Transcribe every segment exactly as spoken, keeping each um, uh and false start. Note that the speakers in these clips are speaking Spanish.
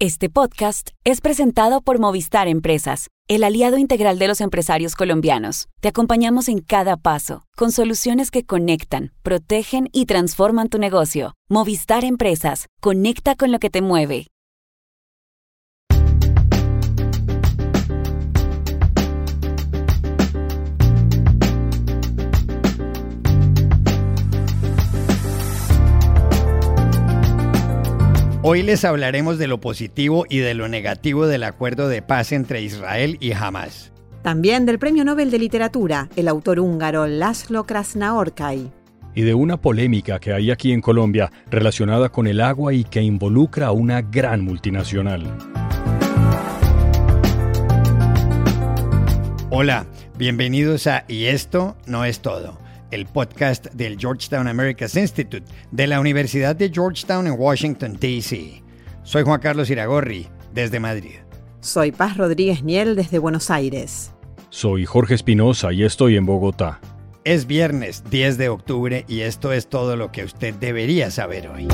Este podcast es presentado por Movistar Empresas, el aliado integral de los empresarios colombianos. Te acompañamos en cada paso, con soluciones que conectan, protegen y transforman tu negocio. Movistar Empresas, conecta con lo que te mueve. Hoy les hablaremos de lo positivo y de lo negativo del acuerdo de paz entre Israel y Hamás. También del Premio Nobel de Literatura, el autor húngaro László Krasznaorkai. Y de una polémica que hay aquí en Colombia relacionada con el agua y que involucra a una gran multinacional. Hola, bienvenidos a Y esto no es todo, el podcast del Georgetown Americas Institute de la Universidad de Georgetown en Washington, D C Soy Juan Carlos Iragorri, desde Madrid. Soy Paz Rodríguez Niel, desde Buenos Aires. Soy Jorge Espinosa y estoy en Bogotá. Es viernes diez de octubre y esto es todo lo que usted debería saber hoy.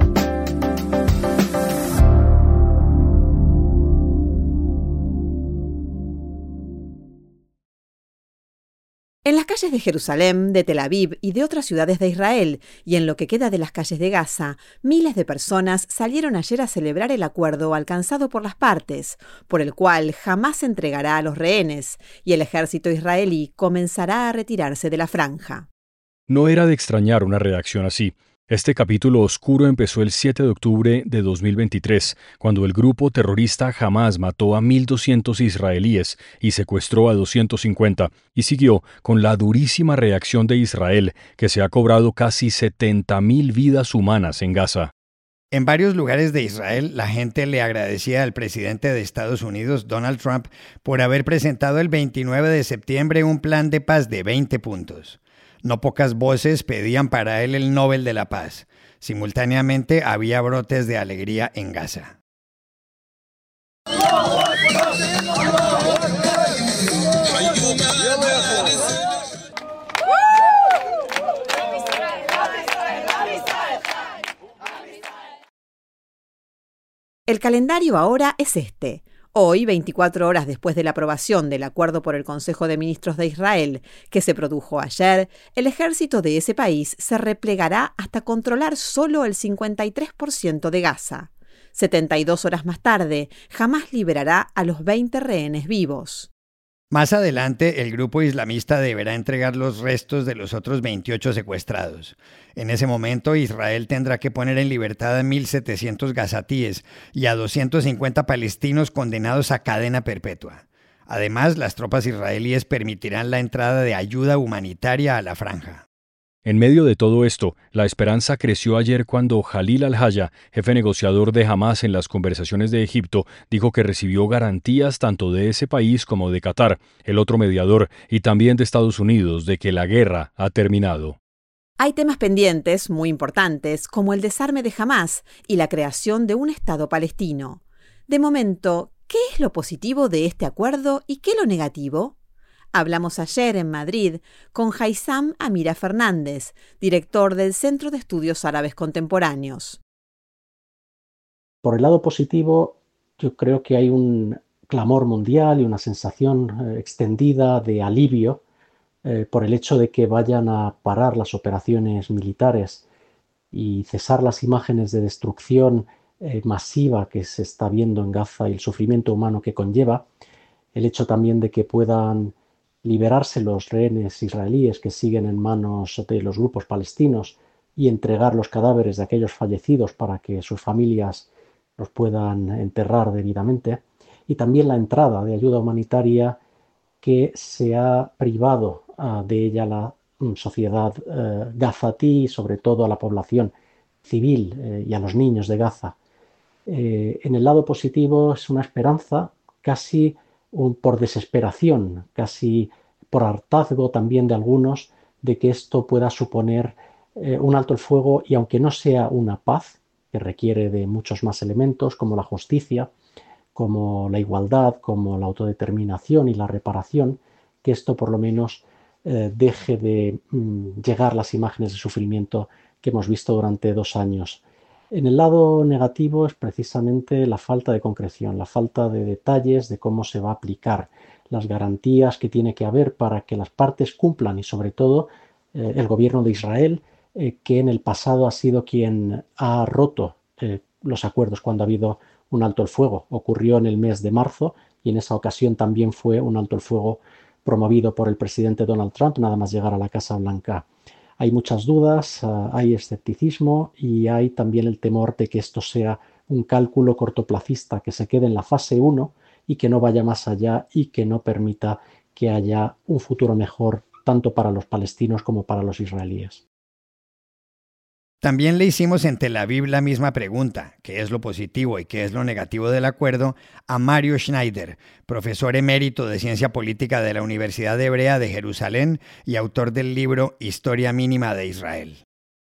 En las calles de Jerusalén, de Tel Aviv y de otras ciudades de Israel, y en lo que queda de las calles de Gaza, miles de personas salieron ayer a celebrar el acuerdo alcanzado por las partes, por el cual Hamás entregará a los rehenes y el ejército israelí comenzará a retirarse de la franja. No era de extrañar una reacción así. Este capítulo oscuro empezó el siete de octubre de dos mil veintitrés, cuando el grupo terrorista Hamás mató a mil doscientos israelíes y secuestró a doscientos cincuenta, y siguió con la durísima reacción de Israel, que se ha cobrado casi setenta mil vidas humanas en Gaza. En varios lugares de Israel, la gente le agradecía al presidente de Estados Unidos, Donald Trump, por haber presentado el veintinueve de septiembre un plan de paz de veinte puntos. No pocas voces pedían para él el Nobel de la Paz. Simultáneamente había brotes de alegría en Gaza. El calendario ahora es este. Hoy, veinticuatro horas después de la aprobación del acuerdo por el Consejo de Ministros de Israel, que se produjo ayer, el ejército de ese país se replegará hasta controlar solo el cincuenta y tres por ciento de Gaza. setenta y dos horas más tarde, Hamás liberará a los veinte rehenes vivos. Más adelante, el grupo islamista deberá entregar los restos de los otros veintiocho secuestrados. En ese momento, Israel tendrá que poner en libertad a mil setecientos gazatíes y a doscientos cincuenta palestinos condenados a cadena perpetua. Además, las tropas israelíes permitirán la entrada de ayuda humanitaria a la franja. En medio de todo esto, la esperanza creció ayer cuando Jalil al-Haya, jefe negociador de Hamás en las conversaciones de Egipto, dijo que recibió garantías tanto de ese país como de Qatar, el otro mediador, y también de Estados Unidos, de que la guerra ha terminado. Hay temas pendientes muy importantes, como el desarme de Hamás y la creación de un Estado palestino. De momento, ¿qué es lo positivo de este acuerdo y qué lo negativo? Hablamos ayer en Madrid con Haysam Amira Fernández, director del Centro de Estudios Árabes Contemporáneos. Por el lado positivo, yo creo que hay un clamor mundial y una sensación eh, extendida de alivio eh, por el hecho de que vayan a parar las operaciones militares y cesar las imágenes de destrucción eh, masiva que se está viendo en Gaza y el sufrimiento humano que conlleva. El hecho también de que puedan liberarse los rehenes israelíes que siguen en manos de los grupos palestinos y entregar los cadáveres de aquellos fallecidos para que sus familias los puedan enterrar debidamente, y también la entrada de ayuda humanitaria que se ha privado uh, de ella la um, sociedad uh, gazatí y sobre todo a la población civil eh, y a los niños de Gaza. Eh, en el lado positivo es una esperanza casi un, por desesperación, casi por hartazgo también de algunos, de que esto pueda suponer eh, un alto el fuego, y aunque no sea una paz, que requiere de muchos más elementos como la justicia, como la igualdad, como la autodeterminación y la reparación, que esto por lo menos eh, deje de mm, llegar las imágenes de sufrimiento que hemos visto durante dos años. En el lado negativo es precisamente la falta de concreción, la falta de detalles de cómo se va a aplicar, las garantías que tiene que haber para que las partes cumplan y sobre todo eh, el gobierno de Israel, eh, que en el pasado ha sido quien ha roto eh, los acuerdos cuando ha habido un alto el fuego. Ocurrió en el mes de marzo y en esa ocasión también fue un alto el fuego promovido por el presidente Donald Trump nada más llegar a la Casa Blanca. Hay muchas dudas, uh, hay escepticismo y hay también el temor de que esto sea un cálculo cortoplacista, que se quede en la fase uno y que no vaya más allá y que no permita que haya un futuro mejor tanto para los palestinos como para los israelíes. También le hicimos en Tel Aviv la misma pregunta, qué es lo positivo y qué es lo negativo del acuerdo, a Mario Schneider, profesor emérito de Ciencia Política de la Universidad Hebrea de Jerusalén y autor del libro Historia Mínima de Israel.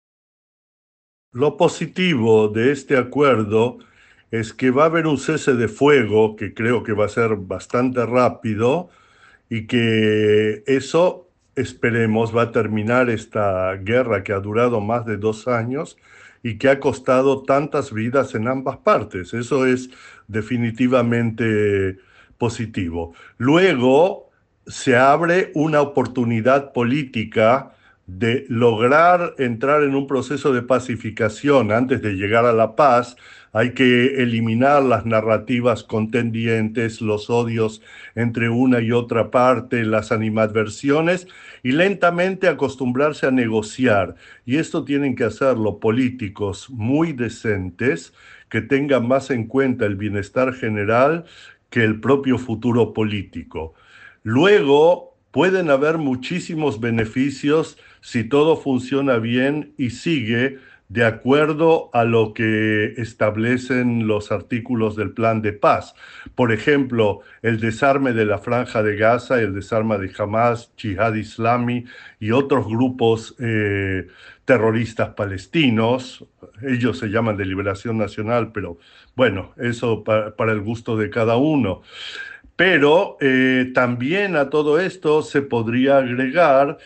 Lo positivo de este acuerdo es que va a haber un cese de fuego, que creo que va a ser bastante rápido, y que eso, esperemos, va a terminar esta guerra que ha durado más de dos años y que ha costado tantas vidas en ambas partes. Eso es definitivamente positivo. Luego se abre una oportunidad política de lograr entrar en un proceso de pacificación antes de llegar a la paz. Hay que eliminar las narrativas contendientes, los odios entre una y otra parte, las animadversiones y lentamente acostumbrarse a negociar. Y esto tienen que hacerlo políticos muy decentes que tengan más en cuenta el bienestar general que el propio futuro político. Luego pueden haber muchísimos beneficios si todo funciona bien y sigue de acuerdo a lo que establecen los artículos del plan de paz. Por ejemplo, el desarme de la Franja de Gaza, el desarme de Hamas, Jihad Islami y otros grupos eh, terroristas palestinos. Ellos se llaman de Liberación Nacional, pero bueno, eso para, para el gusto de cada uno. Pero eh, también a todo esto se podría agregar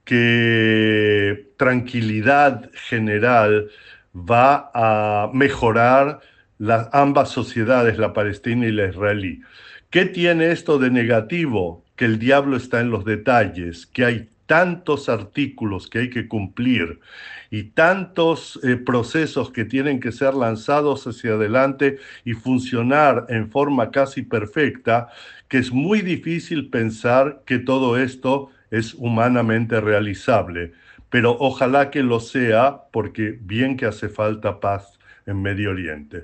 que tranquilidad general va a mejorar las, ambas sociedades, la palestina y la israelí. ¿Qué tiene esto de negativo? Que el diablo está en los detalles, que hay tantos artículos que hay que cumplir y tantos eh, procesos que tienen que ser lanzados hacia adelante y funcionar en forma casi perfecta, que es muy difícil pensar que todo esto es humanamente realizable. Pero ojalá que lo sea, porque bien que hace falta paz en Medio Oriente.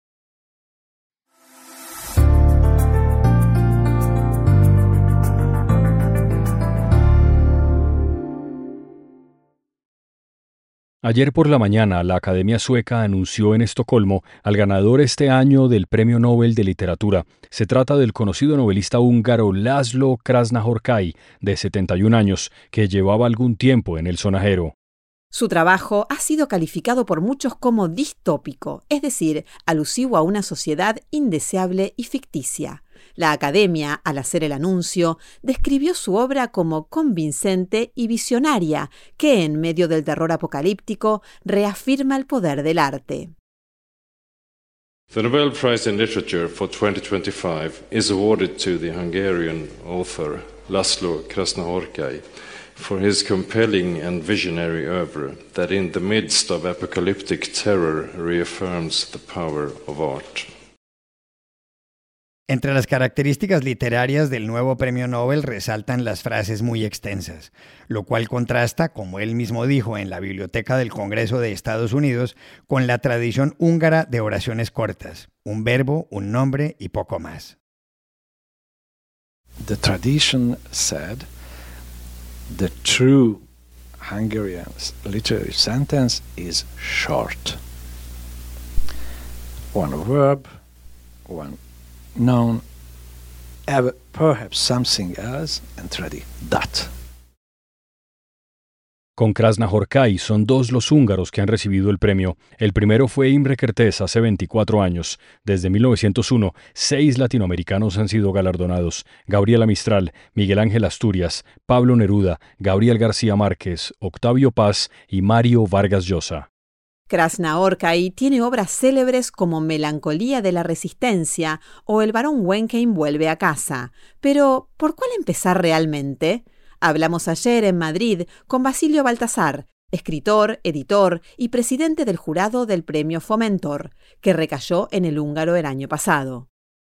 Ayer por la mañana, la Academia Sueca anunció en Estocolmo al ganador este año del Premio Nobel de Literatura. Se trata del conocido novelista húngaro László Krasznahorkai, de setenta y un años, que llevaba algún tiempo en el sonajero. Su trabajo ha sido calificado por muchos como distópico, es decir, alusivo a una sociedad indeseable y ficticia. La Academia, al hacer el anuncio, describió su obra como convincente y visionaria, que en medio del terror apocalíptico reafirma el poder del arte. The Nobel Prize in Literature for twenty twenty-five is awarded to the Hungarian author László Krasznahorkai for his compelling and visionary oeuvre that in the midst of apocalyptic terror reaffirms the power of art. Entre las características literarias del nuevo premio Nobel resaltan las frases muy extensas, lo cual contrasta, como él mismo dijo en la Biblioteca del Congreso de Estados Unidos, con la tradición húngara de oraciones cortas, un verbo, un nombre y poco más. The tradition said the true Hungarian literary sentence is short. One verb, one noun, ever, perhaps something else, and ready. That. Con Krasznahorkai son dos los húngaros que han recibido el premio. El primero fue Imre Kertész hace veinticuatro años. Desde mil novecientos uno, seis latinoamericanos han sido galardonados: Gabriela Mistral, Miguel Ángel Asturias, Pablo Neruda, Gabriel García Márquez, Octavio Paz y Mario Vargas Llosa. Krasnaorkai tiene obras célebres como Melancolía de la Resistencia o El barón Wenckheim vuelve a casa. Pero, ¿por cuál empezar realmente? Hablamos ayer en Madrid con Basilio Baltasar, escritor, editor y presidente del jurado del premio Fomentor, que recayó en el húngaro el año pasado.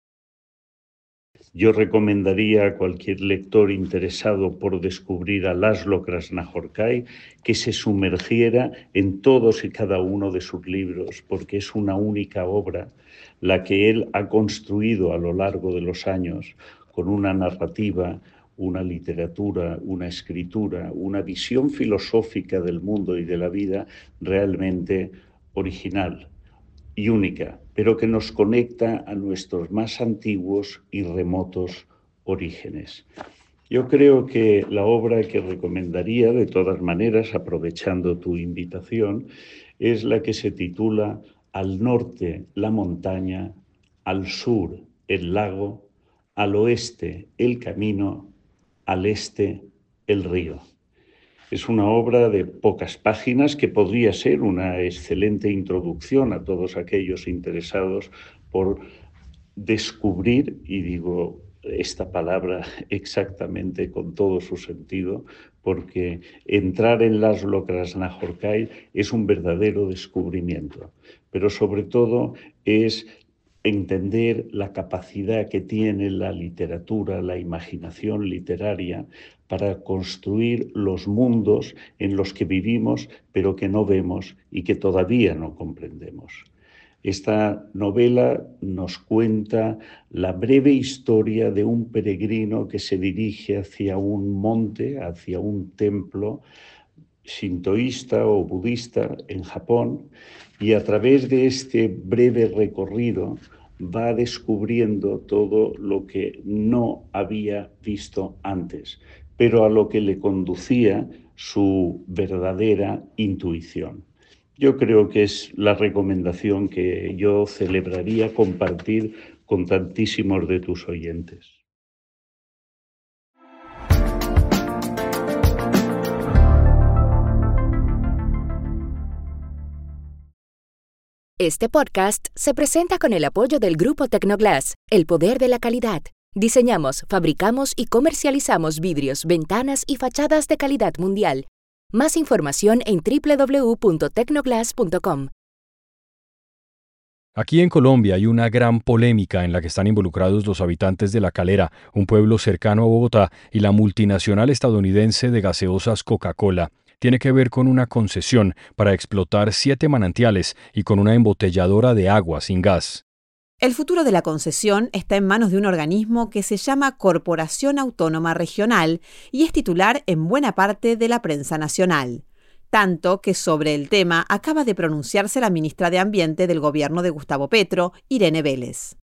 Yo recomendaría a cualquier lector interesado por descubrir a László Krasznahorkai que se sumergiera en todos y cada uno de sus libros, porque es una única obra la que él ha construido a lo largo de los años con una narrativa, una literatura, una escritura, una visión filosófica del mundo y de la vida realmente original y única, pero que nos conecta a nuestros más antiguos y remotos orígenes. Yo creo que la obra que recomendaría, de todas maneras, aprovechando tu invitación, es la que se titula Al norte, la montaña, al sur, el lago, al oeste, el camino, al este, el río. Es una obra de pocas páginas que podría ser una excelente introducción a todos aquellos interesados por descubrir, y digo esta palabra exactamente con todo su sentido, porque entrar en László Krasznahorkai es un verdadero descubrimiento, pero sobre todo es entender la capacidad que tiene la literatura, la imaginación literaria, para construir los mundos en los que vivimos, pero que no vemos y que todavía no comprendemos. Esta novela nos cuenta la breve historia de un peregrino que se dirige hacia un monte, hacia un templo shintoísta o budista en Japón, y a través de este breve recorrido va descubriendo todo lo que no había visto antes, pero a lo que le conducía su verdadera intuición. Yo creo que es la recomendación que yo celebraría compartir con tantísimos de tus oyentes. Este podcast se presenta con el apoyo del Grupo Tecnoglass, el poder de la calidad. Diseñamos, fabricamos y comercializamos vidrios, ventanas y fachadas de calidad mundial. Más información en doble u doble u doble u punto tecnoglass punto com. Aquí en Colombia hay una gran polémica en la que están involucrados los habitantes de La Calera, un pueblo cercano a Bogotá, y la multinacional estadounidense de gaseosas Coca-Cola. Tiene que ver con una concesión para explotar siete manantiales y con una embotelladora de agua sin gas. El futuro de la concesión está en manos de un organismo que se llama Corporación Autónoma Regional y es titular en buena parte de la prensa nacional. Tanto que sobre el tema acaba de pronunciarse la ministra de Ambiente del gobierno de Gustavo Petro, Irene Vélez.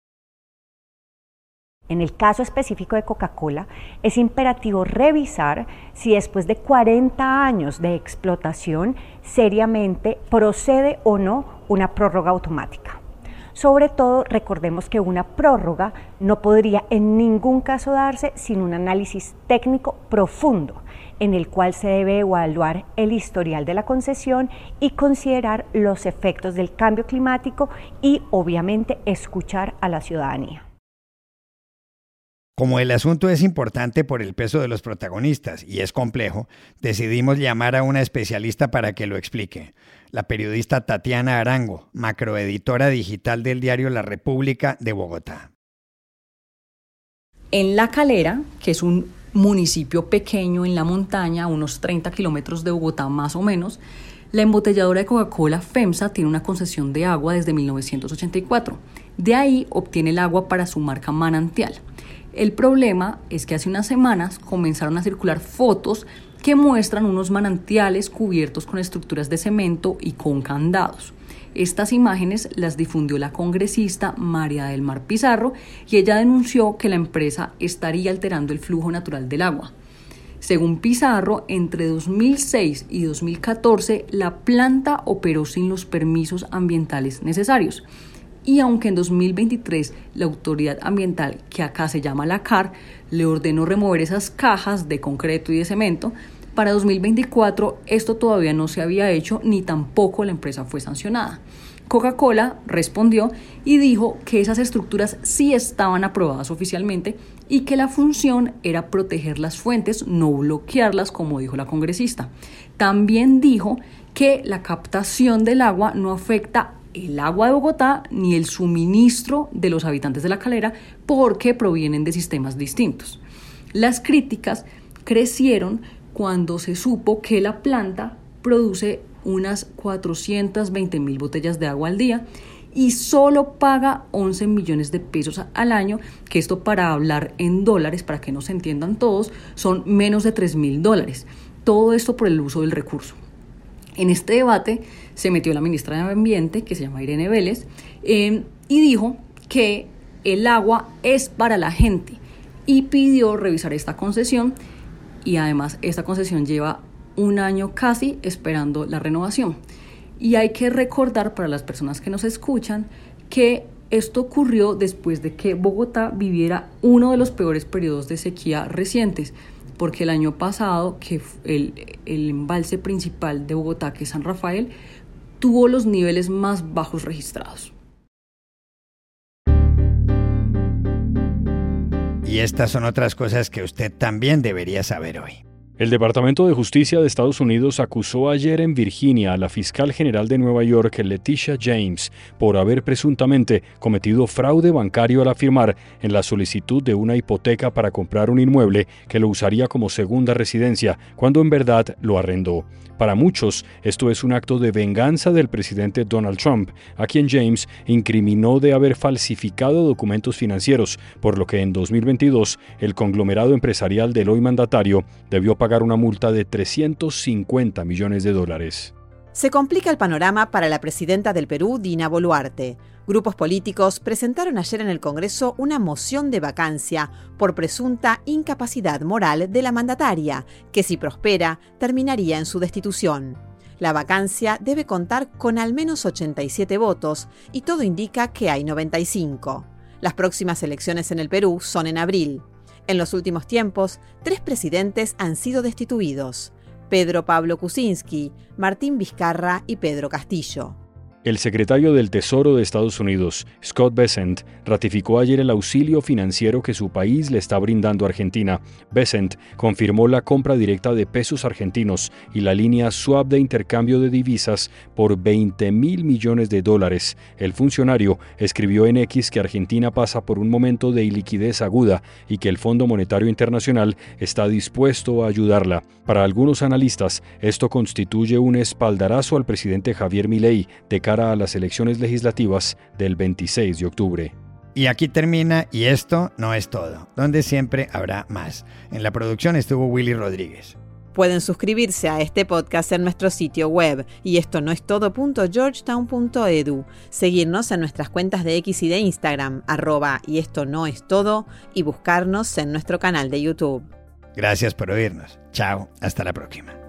En el caso específico de Coca-Cola, es imperativo revisar si después de cuarenta años de explotación, seriamente procede o no una prórroga automática. Sobre todo, recordemos que una prórroga no podría en ningún caso darse sin un análisis técnico profundo, en el cual se debe evaluar el historial de la concesión y considerar los efectos del cambio climático y, obviamente, escuchar a la ciudadanía. Como el asunto es importante por el peso de los protagonistas y es complejo, decidimos llamar a una especialista para que lo explique. La periodista Tatiana Arango, macroeditora digital del diario La República de Bogotá. En La Calera, que es un municipio pequeño en la montaña, a unos treinta kilómetros de Bogotá más o menos, la embotelladora de Coca-Cola FEMSA tiene una concesión de agua desde mil novecientos ochenta y cuatro. De ahí obtiene el agua para su marca Manantial. El problema es que hace unas semanas comenzaron a circular fotos que muestran unos manantiales cubiertos con estructuras de cemento y con candados. Estas imágenes las difundió la congresista María del Mar Pizarro y ella denunció que la empresa estaría alterando el flujo natural del agua. Según Pizarro, entre dos mil seis y dos mil catorce la planta operó sin los permisos ambientales necesarios. Y aunque en dos mil veintitrés la autoridad ambiental, que acá se llama la C A R, le ordenó remover esas cajas de concreto y de cemento, Para dos mil veinticuatro esto todavía no se había hecho ni tampoco la empresa fue sancionada. Coca-Cola respondió y dijo que esas estructuras sí estaban aprobadas oficialmente y que la función era proteger las fuentes, no bloquearlas, como dijo la congresista. También dijo que la captación del agua no afecta el agua de Bogotá ni el suministro de los habitantes de La Calera porque provienen de sistemas distintos. Las críticas crecieron cuando se supo que la planta produce unas cuatrocientas veinte mil botellas de agua al día y solo paga once millones de pesos al año, que esto, para hablar en dólares, para que nos entiendan todos, son menos de tres mil dólares. Todo esto por el uso del recurso. En este debate se metió la ministra de Ambiente, que se llama Irene Vélez, eh, y dijo que el agua es para la gente y pidió revisar esta concesión, y además esta concesión lleva un año casi esperando la renovación. Y hay que recordar para las personas que nos escuchan que esto ocurrió después de que Bogotá viviera uno de los peores periodos de sequía recientes, porque el año pasado que el, el embalse principal de Bogotá, que es San Rafael, tuvo los niveles más bajos registrados. Y estas son otras cosas que usted también debería saber hoy. El Departamento de Justicia de Estados Unidos acusó ayer en Virginia a la fiscal general de Nueva York, Letitia James, por haber presuntamente cometido fraude bancario al afirmar en la solicitud de una hipoteca para comprar un inmueble que lo usaría como segunda residencia, cuando en verdad lo arrendó. Para muchos, esto es un acto de venganza del presidente Donald Trump, a quien James incriminó de haber falsificado documentos financieros, por lo que en dos mil veintidós el conglomerado empresarial del hoy mandatario debió pagar una multa de trescientos cincuenta millones de dólares. Se complica el panorama para la presidenta del Perú, Dina Boluarte. Grupos políticos presentaron ayer en el Congreso una moción de vacancia por presunta incapacidad moral de la mandataria, que si prospera, terminaría en su destitución. La vacancia debe contar con al menos ochenta y siete votos y todo indica que hay noventa y cinco. Las próximas elecciones en el Perú son en abril. En los últimos tiempos, tres presidentes han sido destituidos: Pedro Pablo Kuczynski, Martín Vizcarra y Pedro Castillo. El secretario del Tesoro de Estados Unidos, Scott Bessent, ratificó ayer el auxilio financiero que su país le está brindando a Argentina. Bessent confirmó la compra directa de pesos argentinos y la línea swap de intercambio de divisas por veinte mil millones de dólares. El funcionario escribió en X que Argentina pasa por un momento de iliquidez aguda y que el Fondo Monetario Internacional está dispuesto a ayudarla. Para algunos analistas, esto constituye un espaldarazo al presidente Javier Milei de cara a las elecciones legislativas del veintiséis de octubre. Y aquí termina Y esto no es todo, donde siempre habrá más. En la producción estuvo Willy Rodríguez. Pueden suscribirse a este podcast en nuestro sitio web y esto no es todo punto georgetown punto edu, seguirnos en nuestras cuentas de X y de Instagram, arroba y esto no es todo, y buscarnos en nuestro canal de YouTube. Gracias por oírnos. Chao, hasta la próxima.